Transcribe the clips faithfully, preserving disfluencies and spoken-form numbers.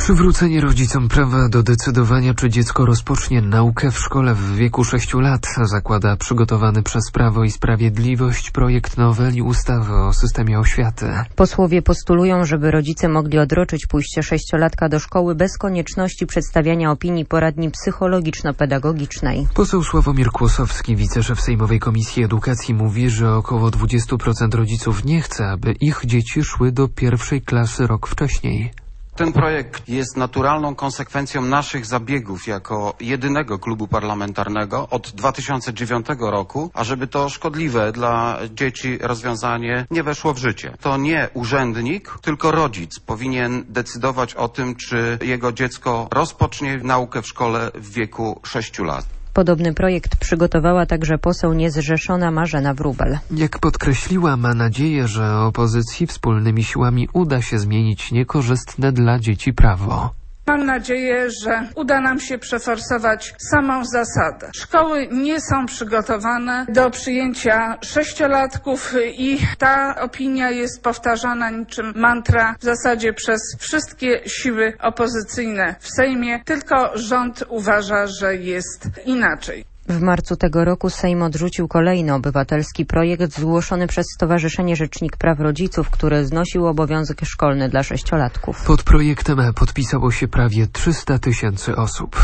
Przywrócenie rodzicom prawa do decydowania, czy dziecko rozpocznie naukę w szkole w wieku sześciu lat, zakłada przygotowany przez Prawo i Sprawiedliwość projekt noweli ustawy o systemie oświaty. Posłowie postulują, żeby rodzice mogli odroczyć pójście sześciolatka do szkoły bez konieczności przedstawiania opinii poradni psychologiczno-pedagogicznej. Poseł Sławomir Kłosowski, wiceszef Sejmowej Komisji Edukacji, mówi, że około dwadzieścia procent rodziców nie chce, aby ich dzieci szły do pierwszej klasy rok wcześniej. Ten projekt jest naturalną konsekwencją naszych zabiegów jako jedynego klubu parlamentarnego od dwa tysiące dziewiątego roku, ażeby to szkodliwe dla dzieci rozwiązanie nie weszło w życie. To nie urzędnik, tylko rodzic powinien decydować o tym, czy jego dziecko rozpocznie naukę w szkole w wieku sześciu lat. Podobny projekt przygotowała także poseł niezrzeszona Marzena Wróbel. Jak podkreśliła, ma nadzieję, że opozycji wspólnymi siłami uda się zmienić niekorzystne dla dzieci prawo. Mam nadzieję, że uda nam się przeforsować samą zasadę. Szkoły nie są przygotowane do przyjęcia sześciolatków i ta opinia jest powtarzana niczym mantra w zasadzie przez wszystkie siły opozycyjne w Sejmie, tylko rząd uważa, że jest inaczej. W marcu tego roku Sejm odrzucił kolejny obywatelski projekt zgłoszony przez Stowarzyszenie Rzecznik Praw Rodziców, który znosił obowiązek szkolny dla sześciolatków. Pod projektem podpisało się prawie trzysta tysięcy osób.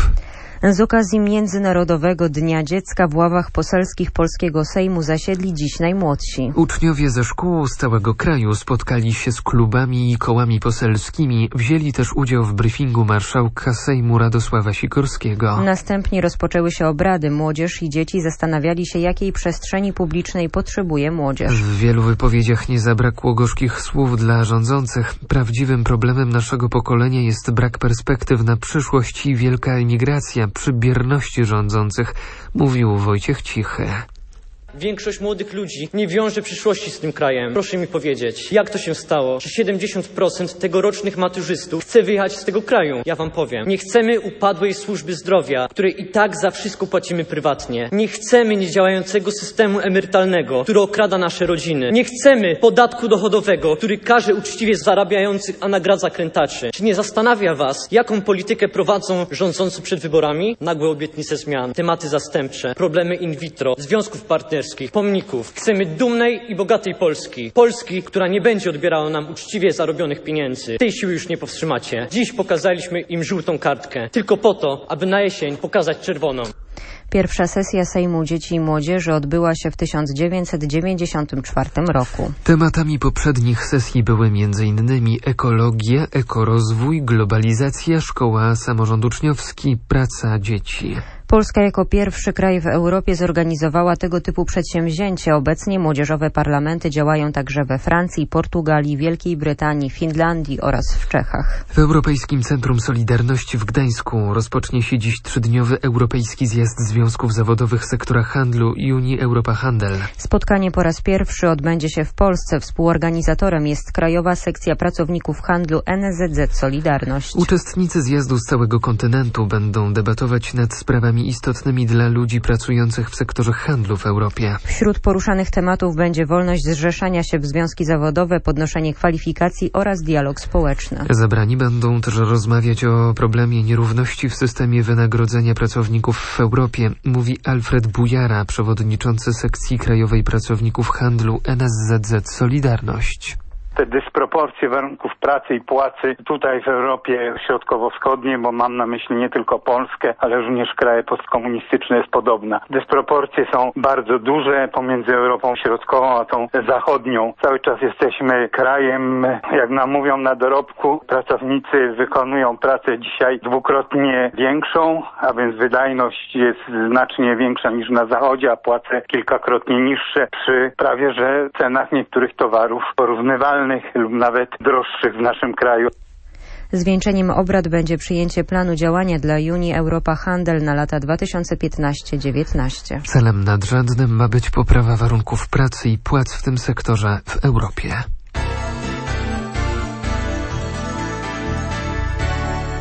Z okazji Międzynarodowego Dnia Dziecka w ławach poselskich polskiego Sejmu zasiedli dziś najmłodsi. Uczniowie ze szkół z całego kraju spotkali się z klubami i kołami poselskimi. Wzięli też udział w briefingu marszałka Sejmu Radosława Sikorskiego. Następnie rozpoczęły się obrady. Młodzież i dzieci zastanawiali się, jakiej przestrzeni publicznej potrzebuje młodzież. W wielu wypowiedziach nie zabrakło gorzkich słów dla rządzących. Prawdziwym problemem naszego pokolenia jest brak perspektyw na przyszłość i wielka emigracja przy bierności rządzących, mówił Wojciech Cichy. Większość młodych ludzi nie wiąże przyszłości z tym krajem. Proszę mi powiedzieć, jak to się stało, że siedemdziesiąt procent tegorocznych maturzystów chce wyjechać z tego kraju? Ja wam powiem. Nie chcemy upadłej służby zdrowia, której i tak za wszystko płacimy prywatnie. Nie chcemy niedziałającego systemu emerytalnego, który okrada nasze rodziny. Nie chcemy podatku dochodowego, który karze uczciwie zarabiających, a nagradza krętaczy. Czy nie zastanawia was, jaką politykę prowadzą rządzący przed wyborami? Nagłe obietnice zmian, tematy zastępcze, problemy in vitro, związków partnerskich, pomników. Chcemy dumnej i bogatej Polski. Polski, która nie będzie odbierała nam uczciwie zarobionych pieniędzy. Tej siły już nie powstrzymacie. Dziś pokazaliśmy im żółtą kartkę. Tylko po to, aby na jesień pokazać czerwoną. Pierwsza sesja Sejmu Dzieci i Młodzieży odbyła się w tysiąc dziewięćset dziewięćdziesiątym czwartym roku. Tematami poprzednich sesji były między innymi ekologia, ekorozwój, globalizacja, szkoła, samorząd uczniowski, praca dzieci. Polska jako pierwszy kraj w Europie zorganizowała tego typu przedsięwzięcie. Obecnie młodzieżowe parlamenty działają także we Francji, Portugalii, Wielkiej Brytanii, Finlandii oraz w Czechach. W Europejskim Centrum Solidarności w Gdańsku rozpocznie się dziś trzydniowy Europejski Zjazd Związków Zawodowych Sektora Handlu i Unii Europa Handel. Spotkanie po raz pierwszy odbędzie się w Polsce. Współorganizatorem jest Krajowa Sekcja Pracowników Handlu N S Z Solidarność. Uczestnicy zjazdu z całego kontynentu będą debatować nad sprawami istotnymi dla ludzi pracujących w sektorze handlu w Europie. Wśród poruszanych tematów będzie wolność zrzeszania się w związki zawodowe, podnoszenie kwalifikacji oraz dialog społeczny. Zabrani będą też rozmawiać o problemie nierówności w systemie wynagrodzenia pracowników w Europie, mówi Alfred Bujara, przewodniczący sekcji Krajowej Pracowników Handlu N S Z Z Solidarność. Te dysproporcje warunków pracy i płacy tutaj w Europie Środkowo-Wschodniej, bo mam na myśli nie tylko Polskę, ale również kraje postkomunistyczne, jest podobna. Dysproporcje są bardzo duże pomiędzy Europą Środkową a tą zachodnią. Cały czas jesteśmy krajem, jak nam mówią na dorobku, pracownicy wykonują pracę dzisiaj dwukrotnie większą, a więc wydajność jest znacznie większa niż na zachodzie, a płace kilkakrotnie niższe przy prawie że cenach niektórych towarów porównywalnych lub nawet droższych w naszym kraju. Zwieńczeniem obrad będzie przyjęcie planu działania dla Unii Europa Handel na lata dwa tysiące piętnaście do dziewiętnaście. Celem nadrzędnym ma być poprawa warunków pracy i płac w tym sektorze w Europie.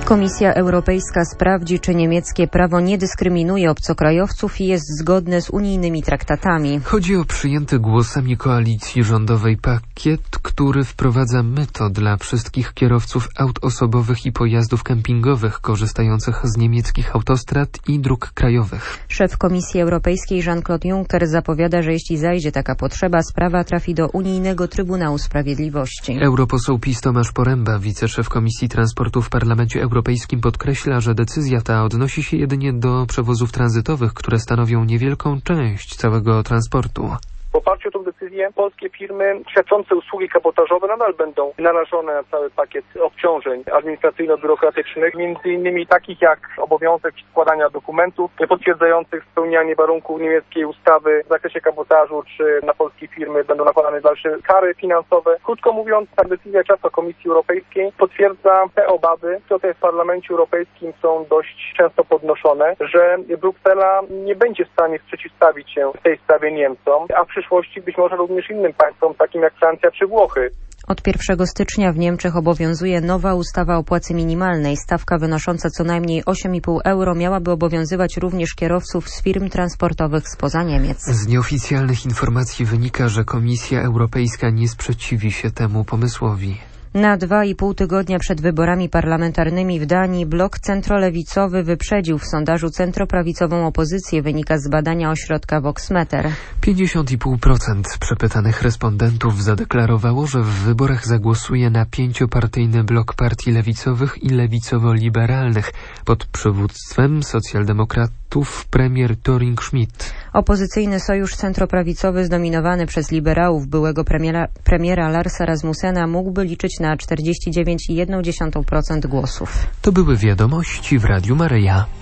Komisja Europejska sprawdzi, czy niemieckie prawo nie dyskryminuje obcokrajowców i jest zgodne z unijnymi traktatami. Chodzi o przyjęty głosami koalicji rządowej pakiet, który wprowadza myto dla wszystkich kierowców aut osobowych i pojazdów kempingowych korzystających z niemieckich autostrad i dróg krajowych. Szef Komisji Europejskiej Jean-Claude Juncker zapowiada, że jeśli zajdzie taka potrzeba, sprawa trafi do Unijnego Trybunału Sprawiedliwości. Europoseł PiS Tomasz Poręba, wiceszef Komisji Transportu w Parlamencie Europejskim, podkreśla, że decyzja ta odnosi się jedynie do przewozów tranzytowych, które stanowią niewielką część całego transportu. W oparciu o tę decyzję polskie firmy świadczące usługi kabotażowe nadal będą narażone na cały pakiet obciążeń administracyjno-biurokratycznych, między innymi takich jak obowiązek składania dokumentów potwierdzających spełnianie warunków niemieckiej ustawy w zakresie kabotażu, czy na polskie firmy będą nakładane dalsze kary finansowe. Krótko mówiąc, ta decyzja często Komisji Europejskiej potwierdza te obawy, które tutaj w Parlamencie Europejskim są dość często podnoszone, że Bruksela nie będzie w stanie przeciwstawić się w tej sprawie Niemcom, a w przyszłości być może również innym państwom, takim jak Francja czy Włochy. Od pierwszego stycznia w Niemczech obowiązuje nowa ustawa o płacy minimalnej. Stawka wynosząca co najmniej osiem i pół euro miałaby obowiązywać również kierowców z firm transportowych spoza Niemiec. Z nieoficjalnych informacji wynika, że Komisja Europejska nie sprzeciwi się temu pomysłowi. Na dwa i pół tygodnia przed wyborami parlamentarnymi w Danii blok centrolewicowy wyprzedził w sondażu centroprawicową opozycję, wynika z badania ośrodka Voxmeter. pięćdziesiąt i pół procent przepytanych respondentów zadeklarowało, że w wyborach zagłosuje na pięciopartyjny blok partii lewicowych i lewicowo-liberalnych pod przywództwem socjaldemokratów premier Thøring-Schmidt. Opozycyjny sojusz centroprawicowy zdominowany przez liberałów byłego premiera, premiera Larsa Rasmussena mógłby liczyć na czterdzieści dziewięć i jedna dziesiąta procent głosów. To były wiadomości w Radiu Maryja.